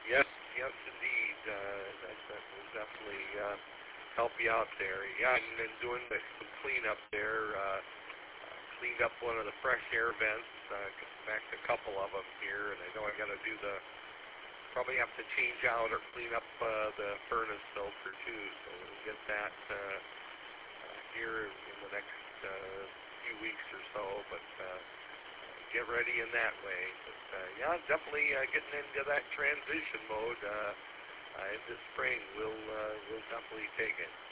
Yes, yes, indeed. That will definitely help you out there. Yeah, and then doing some cleanup there. Cleaned up one of the fresh air vents. Back a couple of them here, and I know I got to do probably have to change out or clean up the furnace filter too. So we'll get that here in the next few weeks or so. But get ready in that way. But yeah, definitely getting into that transition mode in the spring. We'll definitely take it.